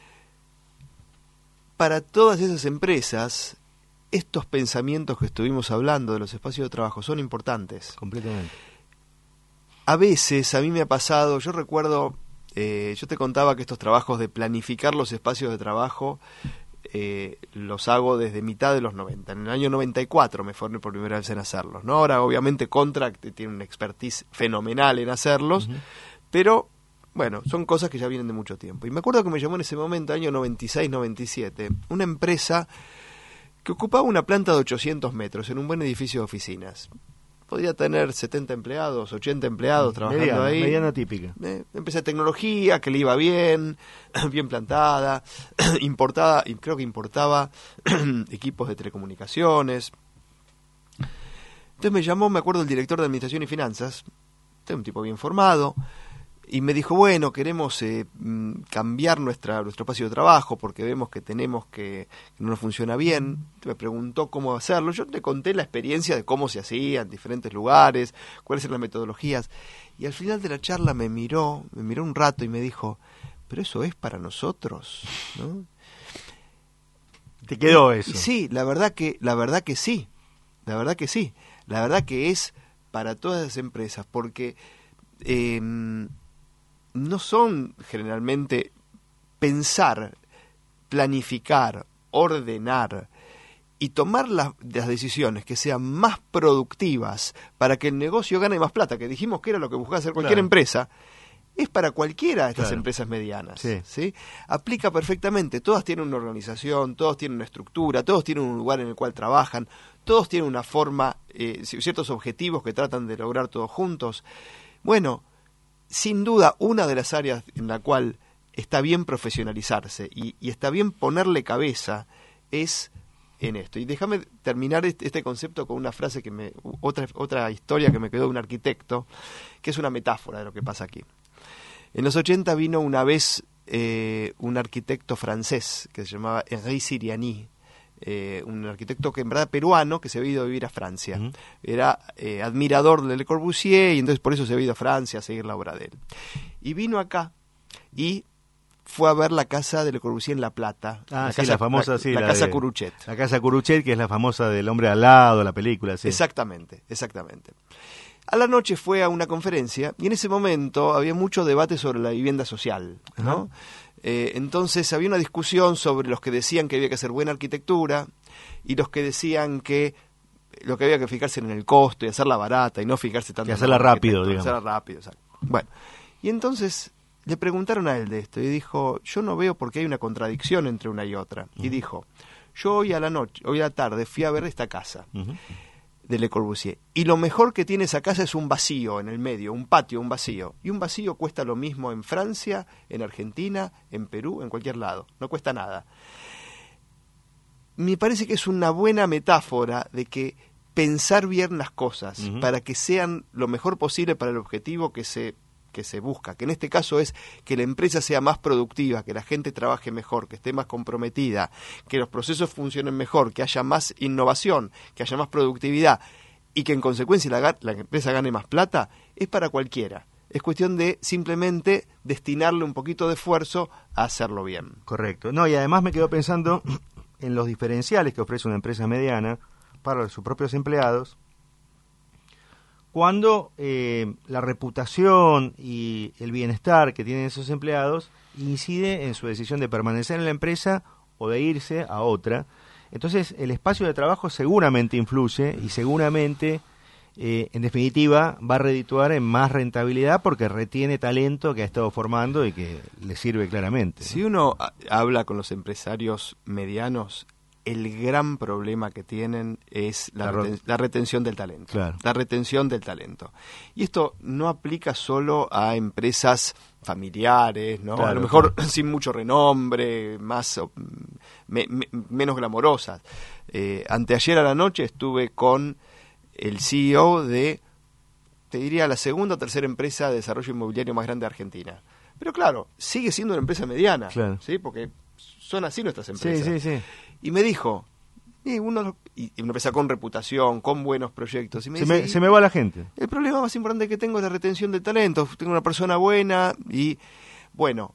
Para todas esas empresas, estos pensamientos que estuvimos hablando de los espacios de trabajo son importantes. Completamente. A veces, a mí me ha pasado, yo recuerdo, yo te contaba que estos trabajos de planificar los espacios de trabajo los hago desde mitad de los 90. En el año 94 me formé por primera vez en hacerlos, ¿no? Ahora, obviamente, Contract tiene una expertise fenomenal en hacerlos, Uh-huh. pero, bueno, son cosas que ya vienen de mucho tiempo. Y me acuerdo que me llamó en ese momento, año 96-97, una empresa que ocupaba una planta de 800 metros en un buen edificio de oficinas. Podía tener 70 empleados, 80 empleados trabajando ahí. Mediana típica. Empresa de tecnología que le iba bien, bien plantada, importada, y creo que importaba equipos de telecomunicaciones. Entonces me llamó, me acuerdo, el director de Administración y Finanzas, un tipo bien formado, y me dijo, bueno, queremos cambiar nuestro espacio de trabajo porque vemos que que no nos funciona bien. Me preguntó cómo hacerlo. Yo le conté la experiencia de cómo se hacía en diferentes lugares, cuáles eran las metodologías. Y al final de la charla me miró un rato y me dijo, pero eso es para nosotros, ¿no? ¿Te quedó eso? Y sí, la verdad que sí. La verdad que es para todas las empresas, porque no son generalmente pensar, planificar, ordenar y tomar las decisiones que sean más productivas para que el negocio gane más plata, que dijimos que era lo que buscaba hacer cualquier Claro. empresa. es para cualquiera de estas Claro. empresas medianas. Sí. ¿Sí? Aplica perfectamente. Todas tienen una organización, todos tienen una estructura, todos tienen un lugar en el cual trabajan, todos tienen una forma, ciertos objetivos que tratan de lograr todos juntos. Bueno, sin duda, una de las áreas en la cual está bien profesionalizarse y está bien ponerle cabeza es en esto. Y déjame terminar este concepto con una frase otra historia que me quedó de un arquitecto, que es una metáfora de lo que pasa aquí. En los 80 vino una vez un arquitecto francés que se llamaba Henri Siriani, un arquitecto que en verdad peruano, que se había ido a vivir a Francia. Uh-huh. Era admirador de Le Corbusier y entonces por eso se había ido a Francia a seguir la obra de él. Y vino acá y fue a ver la casa de Le Corbusier en La Plata. La famosa, la casa Curuchet. La casa Curuchet, que es la famosa del hombre al lado, la película. Sí. Exactamente. A la noche fue a una conferencia y en ese momento había mucho debate sobre la vivienda social, ¿no? Uh-huh. Entonces había una discusión sobre los que decían que había que hacer buena arquitectura y los que decían que lo que había que fijarse en el costo y hacerla barata y no fijarse tanto que hacerla en rápido, digamos. hacerla rápido, exacto. Bueno, y entonces le preguntaron a él de esto y dijo, yo no veo por qué hay una contradicción entre una y otra. Uh-huh. Y dijo, yo hoy a la tarde fui a ver esta casa. Uh-huh. De Le Corbusier. Y lo mejor que tiene esa casa es un vacío en el medio, un patio, un vacío. Y un vacío cuesta lo mismo en Francia, en Argentina, en Perú, en cualquier lado. No cuesta nada. Me parece que es una buena metáfora de que pensar bien las cosas uh-huh. para que sean lo mejor posible para el objetivo que se busca, que en este caso es que la empresa sea más productiva, que la gente trabaje mejor, que esté más comprometida, que los procesos funcionen mejor, que haya más innovación, que haya más productividad y que en consecuencia la empresa gane más plata, es para cualquiera. Es cuestión de simplemente destinarle un poquito de esfuerzo a hacerlo bien. Correcto. No, y además me quedo pensando en los diferenciales que ofrece una empresa mediana para sus propios empleados, cuando la reputación y el bienestar que tienen esos empleados incide en su decisión de permanecer en la empresa o de irse a otra. Entonces el espacio de trabajo seguramente influye y seguramente, en definitiva, va a redituar en más rentabilidad porque retiene talento que ha estado formando y que le sirve claramente. Si uno habla con los empresarios medianos, el gran problema que tienen es la retención del talento. Claro. La retención del talento. Y esto no aplica solo a empresas familiares, ¿no? Claro, a lo mejor sin mucho renombre, menos glamorosas. Anteayer a la noche estuve con el CEO de, te diría, la segunda o tercera empresa de desarrollo inmobiliario más grande de Argentina. Pero claro, sigue siendo una empresa mediana, claro. ¿sí? Porque son así nuestras empresas. Sí. Y me dijo, y una empresa con reputación, con buenos proyectos. Y se me va la gente. El problema más importante que tengo es la retención del talento. Tengo una persona buena y, bueno,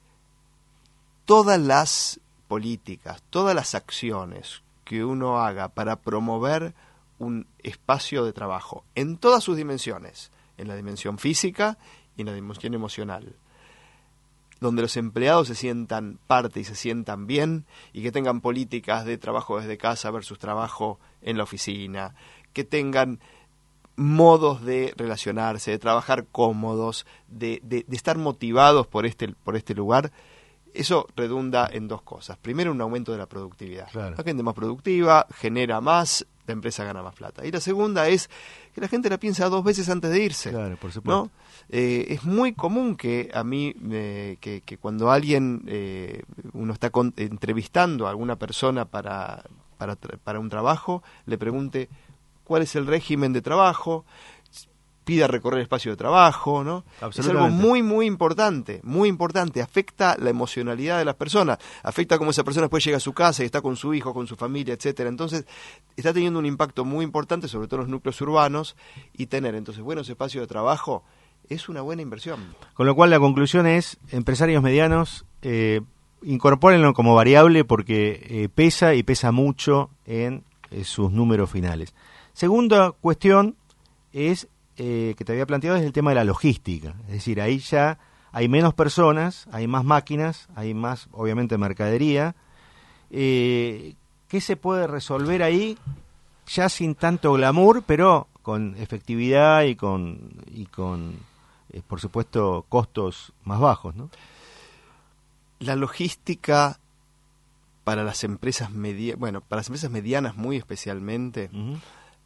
todas las políticas, todas las acciones que uno haga para promover un espacio de trabajo en todas sus dimensiones, en la dimensión física y en la dimensión emocional, donde los empleados se sientan parte y se sientan bien y que tengan políticas de trabajo desde casa versus trabajo en la oficina, que tengan modos de relacionarse, de trabajar cómodos, de estar motivados por este lugar. Eso redunda en dos cosas. Primero, un aumento de la productividad. Claro. La gente más productiva genera más, la empresa gana más plata. Y la segunda es que la gente la piensa 2 veces antes de irse. Claro, por supuesto. ¿No? Es muy común que a mí, que cuando alguien, uno está entrevistando a alguna persona para un trabajo, le pregunte cuál es el régimen de trabajo, pida recorrer el espacio de trabajo, ¿no? Es algo muy, muy importante, afecta la emocionalidad de las personas, afecta cómo esa persona después llega a su casa y está con su hijo, con su familia, etcétera. Entonces, está teniendo un impacto muy importante, sobre todo en los núcleos urbanos, y tener entonces buenos espacios de trabajo es una buena inversión. Con lo cual la conclusión es, empresarios medianos, incorpórenlo como variable porque pesa y pesa mucho en sus números finales. Segunda cuestión es que te había planteado, es el tema de la logística. Es decir, ahí ya hay menos personas, hay más máquinas, hay más, obviamente, mercadería. ¿Qué se puede resolver ahí? Ya sin tanto glamour, pero con efectividad y con por supuesto, costos más bajos, ¿no? La logística para las empresas para las empresas medianas muy especialmente, Uh-huh.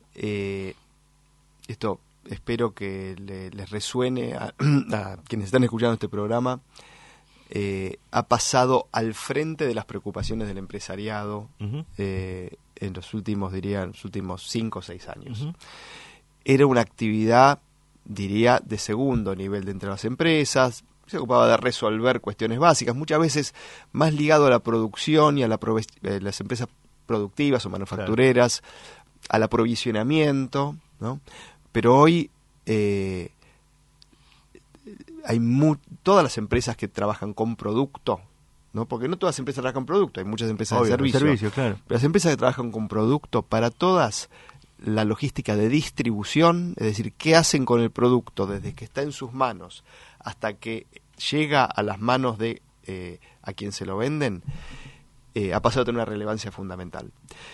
Esto espero que les resuene a quienes están escuchando este programa, ha pasado al frente de las preocupaciones del empresariado Uh-huh. en los últimos 5 o 6 años. Uh-huh. Era una actividad, diría, de segundo nivel dentro de las empresas. Se ocupaba de resolver cuestiones básicas, muchas veces más ligado a la producción y a las empresas productivas o manufactureras, al aprovisionamiento, ¿no? Pero hoy hay todas las empresas que trabajan con producto, ¿no? Porque no todas las empresas trabajan con producto, hay muchas empresas Obvio, de servicio, claro. pero las empresas que trabajan con producto, para todas, la logística de distribución, es decir, qué hacen con el producto desde que está en sus manos hasta que llega a las manos de a quien se lo venden, ha pasado a tener una relevancia fundamental.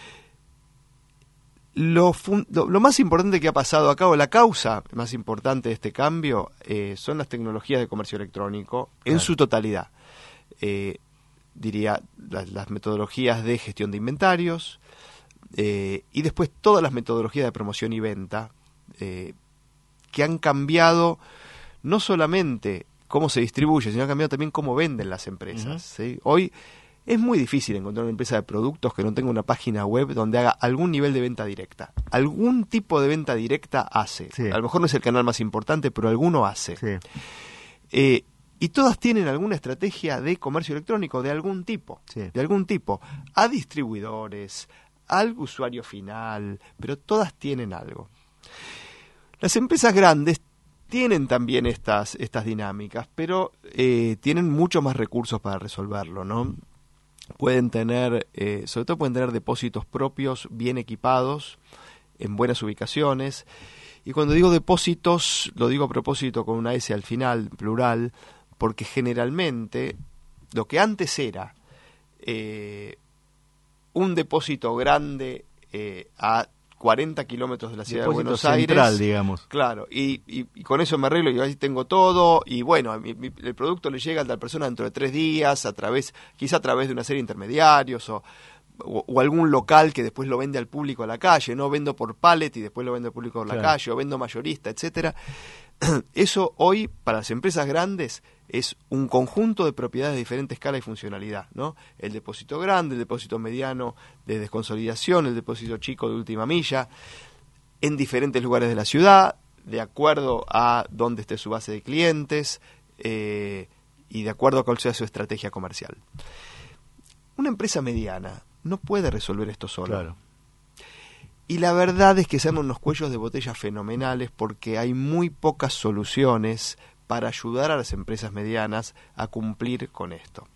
Lo más importante que ha pasado acá, o la causa más importante de este cambio, son las tecnologías de comercio electrónico en su totalidad. Diría las metodologías de gestión de inventarios, y después todas las metodologías de promoción y venta, que han cambiado no solamente cómo se distribuye, sino han cambiado también cómo venden las empresas. Uh-huh. ¿Sí? Hoy es muy difícil encontrar una empresa de productos que no tenga una página web donde haga algún nivel de venta directa. Algún tipo de venta directa hace. Sí. A lo mejor no es el canal más importante, pero alguno hace. Sí. Y todas tienen alguna estrategia de comercio electrónico de algún tipo. Sí. De algún tipo. A distribuidores, al usuario final, pero todas tienen algo. Las empresas grandes tienen también estas dinámicas, pero tienen mucho más recursos para resolverlo, ¿no? Pueden tener, sobre todo pueden tener depósitos propios bien equipados, en buenas ubicaciones. Y cuando digo depósitos, lo digo a propósito con una S al final, plural, porque generalmente lo que antes era un depósito grande a 40 kilómetros de la ciudad Depósito de Buenos central, Aires, digamos. claro, y con eso me arreglo y ahí tengo todo, y bueno, el producto le llega a tal persona dentro de 3 días, quizá a través de una serie de intermediarios o algún local que después lo vende al público a la calle, no vendo por pallet y después lo vendo al público a la calle, o vendo mayorista, etcétera. Eso hoy para las empresas grandes es un conjunto de propiedades de diferente escala y funcionalidad, ¿no? El depósito grande, el depósito mediano de desconsolidación, el depósito chico de última milla, en diferentes lugares de la ciudad, de acuerdo a dónde esté su base de clientes y de acuerdo a cuál sea su estrategia comercial. Una empresa mediana no puede resolver esto sola. Claro. Y la verdad es que se arman unos cuellos de botella fenomenales porque hay muy pocas soluciones para ayudar a las empresas medianas a cumplir con esto.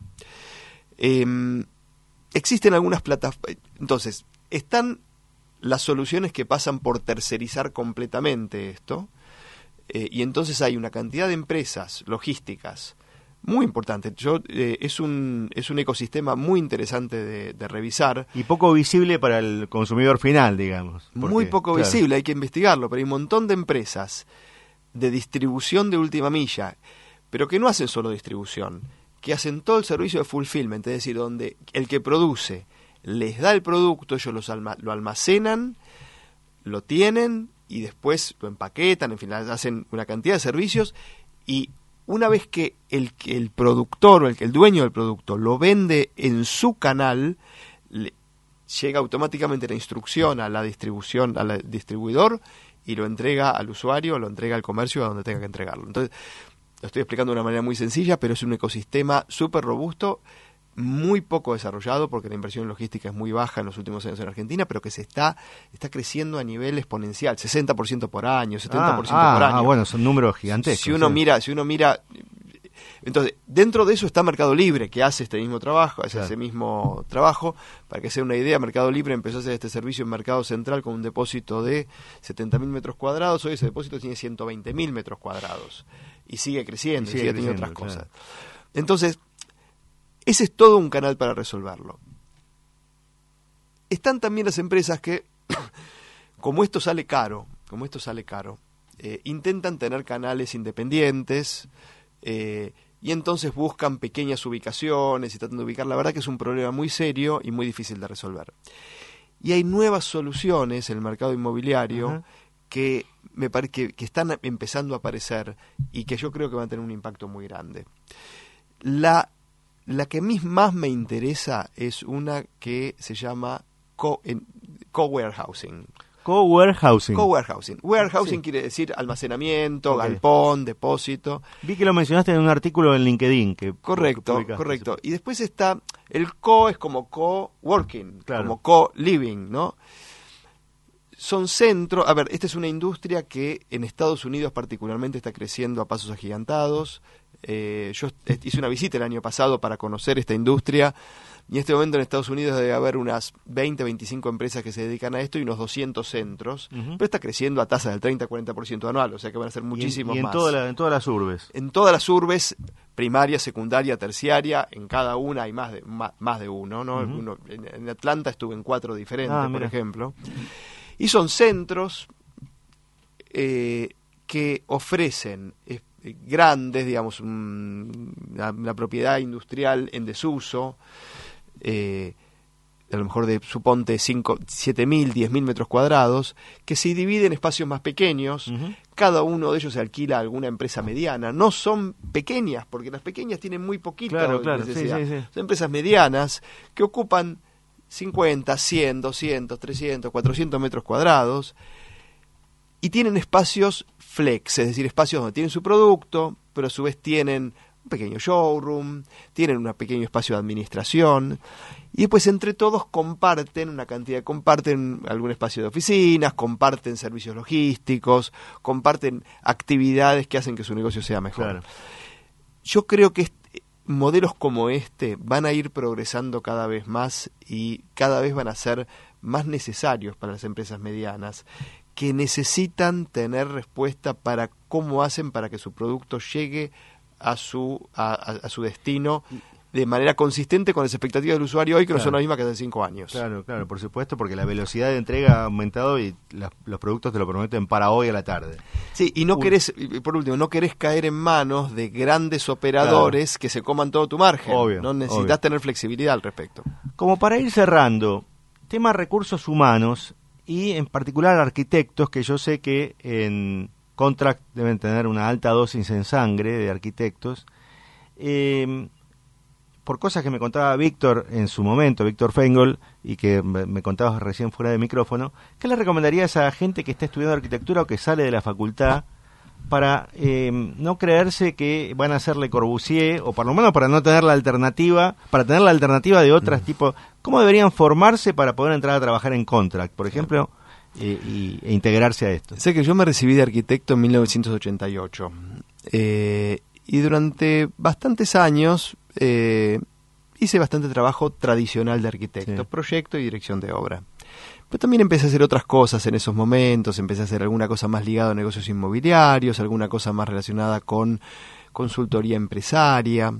Existen algunas plataformas. Entonces, están las soluciones que pasan por tercerizar completamente esto, y entonces hay una cantidad de empresas logísticas muy importante. Es un ecosistema muy interesante de revisar. Y poco visible para el consumidor final, digamos. Muy poco visible, hay que investigarlo, pero hay un montón de empresas de distribución de última milla, pero que no hacen solo distribución, que hacen todo el servicio de fulfillment, es decir, donde el que produce les da el producto, ellos lo almacenan, lo tienen y después lo empaquetan, en fin, hacen una cantidad de servicios, y una vez que el productor o el dueño del producto lo vende en su canal, llega automáticamente la instrucción a la distribución, al distribuidor, y lo entrega al usuario, lo entrega al comercio a donde tenga que entregarlo. Entonces, lo estoy explicando de una manera muy sencilla, pero es un ecosistema súper robusto, muy poco desarrollado, porque la inversión en logística es muy baja en los últimos años en Argentina, pero que se está creciendo a nivel exponencial, 60% por año, 70% por año. Bueno, son números gigantescos. Si uno mira, entonces, dentro de eso está Mercado Libre, que hace este mismo trabajo, ese mismo trabajo. Para que sea una idea, Mercado Libre empezó a hacer este servicio en Mercado Central con un depósito de 70.000 metros cuadrados, hoy ese depósito tiene 120.000 metros cuadrados, y sigue creciendo, y sigue teniendo otras cosas. Entonces, ese es todo un canal para resolverlo. Están también las empresas que, como esto sale caro, intentan tener canales independientes, y entonces buscan pequeñas ubicaciones y tratan de ubicar. La verdad que es un problema muy serio y muy difícil de resolver. Y hay nuevas soluciones en el mercado inmobiliario que me parece que están empezando a aparecer y que yo creo que van a tener un impacto muy grande. La que a mí más me interesa es una que se llama co-warehousing. Co-warehousing. Co-warehousing. Warehousing Sí. quiere decir almacenamiento, Ok. galpón, depósito. Vi que lo mencionaste en un artículo en LinkedIn. Correcto, que publicaste. correcto. Y después está, el co es como co-working, Claro. como co-living, ¿no? Son centros, a ver, esta es una industria que en Estados Unidos particularmente está creciendo a pasos agigantados. Yo hice una visita el año pasado para conocer esta industria, y en este momento en Estados Unidos debe haber unas 20, 25 empresas que se dedican a esto y unos 200 centros, pero está creciendo a tasas del 30-40% anual, o sea que van a ser muchísimos y en más. en todas las urbes. En todas las urbes, primaria, secundaria, terciaria, en cada una hay más de uno, ¿no? En Atlanta estuve en 4 diferentes, por mira. ejemplo. Y son centros que ofrecen grandes, digamos, una propiedad industrial en desuso, a lo mejor de, suponte, 7.000, 10.000 metros cuadrados, que se dividen en espacios más pequeños. Cada uno de ellos se alquila a alguna empresa mediana. No son pequeñas, porque las pequeñas tienen muy poquito necesidad. Sí. Son empresas medianas que ocupan 50, 100, 200, 300, 400 metros cuadrados y tienen espacios flex, es decir, espacios donde tienen su producto, pero a su vez tienen un pequeño showroom, tienen un pequeño espacio de administración, y después entre todos comparten algún espacio de oficinas, comparten servicios logísticos, comparten actividades que hacen que su negocio sea mejor. Claro. Yo creo que modelos como este van a ir progresando cada vez más y cada vez van a ser más necesarios para las empresas medianas, que necesitan tener respuesta para cómo hacen para que su producto llegue a su destino de manera consistente con las expectativas del usuario hoy, que no son las mismas que hace 5 años. Claro, por supuesto, porque la velocidad de entrega ha aumentado y los productos te lo prometen para hoy a la tarde. Sí, y por último, no querés caer en manos de grandes operadores que se coman todo tu margen. Obvio, no necesitas tener flexibilidad al respecto. Como para ir cerrando, tema recursos humanos y en particular arquitectos, que yo sé que en Contract deben tener una alta dosis en sangre de arquitectos. Por cosas que me contaba Víctor en su momento, Víctor Feingold, y que me contabas recién fuera de micrófono, ¿qué le recomendarías a la gente que está estudiando arquitectura o que sale de la facultad para no creerse que van a ser Le Corbusier, o por lo menos para no tener la alternativa, para tener la alternativa de otros tipos? ¿Cómo deberían formarse para poder entrar a trabajar en Contract, por ejemplo, e integrarse a esto? Sé que yo me recibí de arquitecto en 1988 y durante bastantes años hice bastante trabajo tradicional de arquitecto, proyecto y dirección de obra. Pero también empecé a hacer otras cosas en esos momentos, empecé a hacer alguna cosa más ligada a negocios inmobiliarios, alguna cosa más relacionada con consultoría empresaria.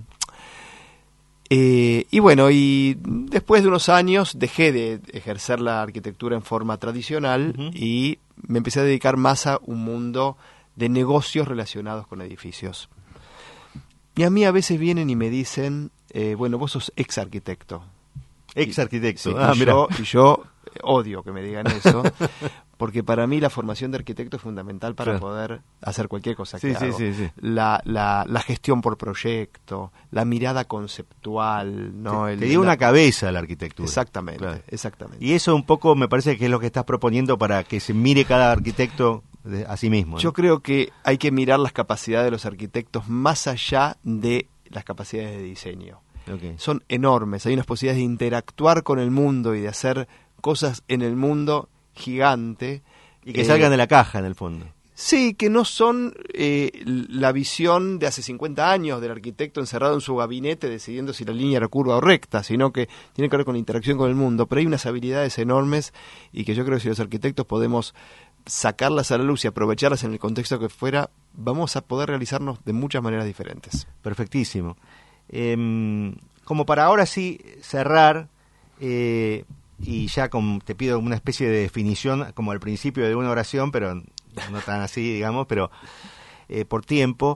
Y bueno, y después de unos años dejé de ejercer la arquitectura en forma tradicional y me empecé a dedicar más a un mundo de negocios relacionados con edificios. Y a mí a veces vienen y me dicen, bueno, vos sos ex arquitecto. Ex arquitecto. Sí, y yo odio que me digan eso, porque para mí la formación de arquitecto es fundamental para poder hacer cualquier cosa que hago. Sí. La gestión por proyecto, la mirada conceptual, ¿no? Te dio una cabeza la arquitectura. Exactamente, Claro. exactamente. Y eso un poco me parece que es lo que estás proponiendo para que se mire cada arquitecto a sí mismo, ¿no? Yo creo que hay que mirar las capacidades de los arquitectos más allá de las capacidades de diseño. Okay. Son enormes, hay unas posibilidades de interactuar con el mundo y de hacer cosas en el mundo gigante. Y que salgan de la caja, en el fondo. Sí, que no son la visión de hace 50 años del arquitecto encerrado en su gabinete decidiendo si la línea era curva o recta, sino que tiene que ver con la interacción con el mundo. Pero hay unas habilidades enormes y que yo creo que si los arquitectos podemos sacarlas a la luz y aprovecharlas en el contexto que fuera, vamos a poder realizarnos de muchas maneras diferentes. Perfectísimo. Como para ahora sí cerrar, y ya te pido una especie de definición como al principio de una oración, pero no tan así, digamos, pero por tiempo.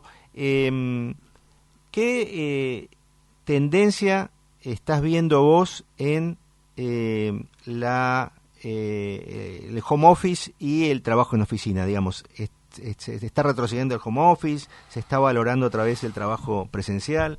¿Qué tendencia estás viendo vos en el home office y el trabajo en oficina? Digamos, ¿se está retrocediendo el home office? ¿Se está valorando otra vez el trabajo presencial?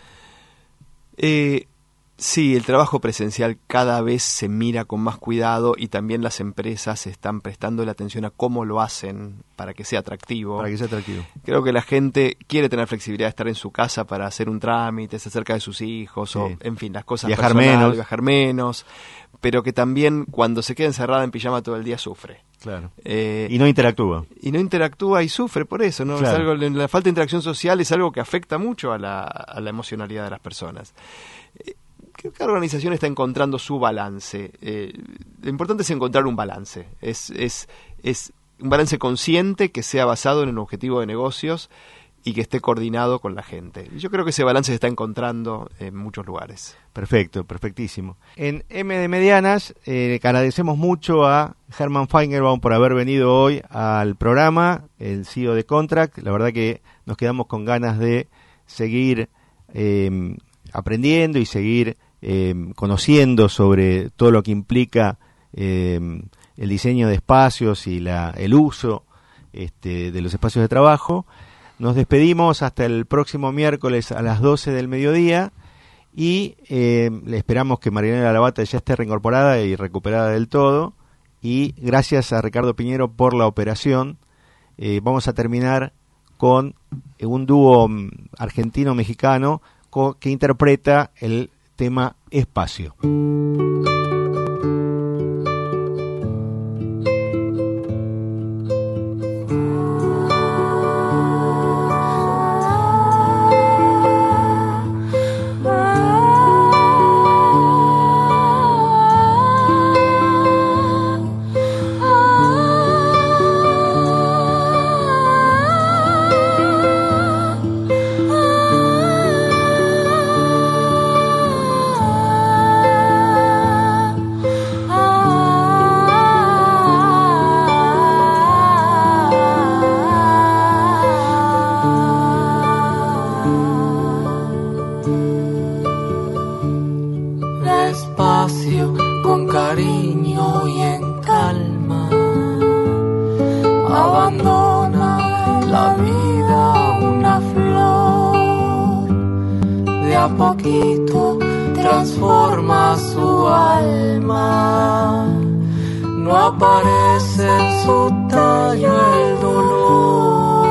Sí, el trabajo presencial cada vez se mira con más cuidado y también las empresas están prestando la atención a cómo lo hacen para que sea atractivo. Para que sea atractivo. Creo que la gente quiere tener flexibilidad de estar en su casa para hacer un trámite, estar cerca de sus hijos, sí, o en fin, las cosas viajar menos, pero que también cuando se queda encerrada en pijama todo el día sufre. Claro. Y no interactúa. Y no interactúa y sufre por eso, ¿no? Claro. Es algo, la falta de interacción social es algo que afecta mucho a la emocionalidad de las personas. Creo que la organización está encontrando su balance. Lo importante es encontrar un balance. Es un balance consciente que sea basado en un objetivo de negocios y que esté coordinado con la gente. Y yo creo que ese balance se está encontrando en muchos lugares. Perfecto, perfectísimo. En M de Medianas agradecemos mucho a Hermann Feigenbaum por haber venido hoy al programa, el CEO de Contract. La verdad que nos quedamos con ganas de seguir aprendiendo y seguir conociendo sobre todo lo que implica el diseño de espacios y el uso de los espacios de trabajo. Nos despedimos hasta el próximo miércoles a las 12 del mediodía y le esperamos que Marianela Labate ya esté reincorporada y recuperada del todo, y gracias a Ricardo Piñero por la operación. Vamos a terminar con un dúo argentino-mexicano que interpreta el tema Espacio. Poquito transforma su alma, no aparece en su tallo el dolor.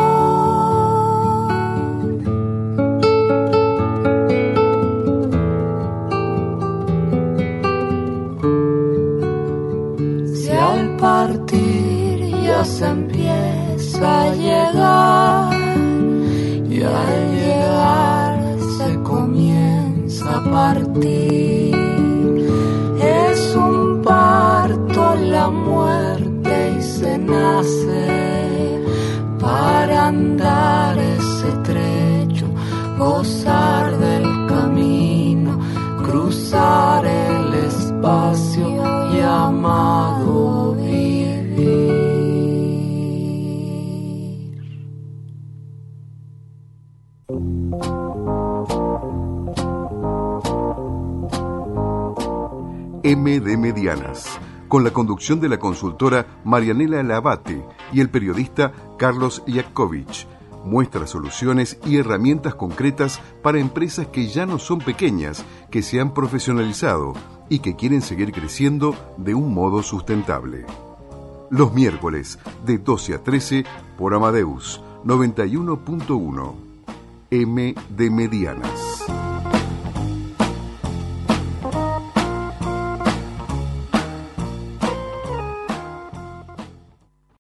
Si al partir ya se empieza a llegar y al llegar se comienza a partir, es un parto la muerte y se nace para andar ese trecho, gozar del camino, cruzar el espacio llamado vivir. M de Medianas, con la conducción de la consultora Marianela Labate y el periodista Carlos Iacovich, muestra soluciones y herramientas concretas para empresas que ya no son pequeñas, que se han profesionalizado y que quieren seguir creciendo de un modo sustentable. Los miércoles de 12 a 13 por Amadeus 91.1. M de Medianas.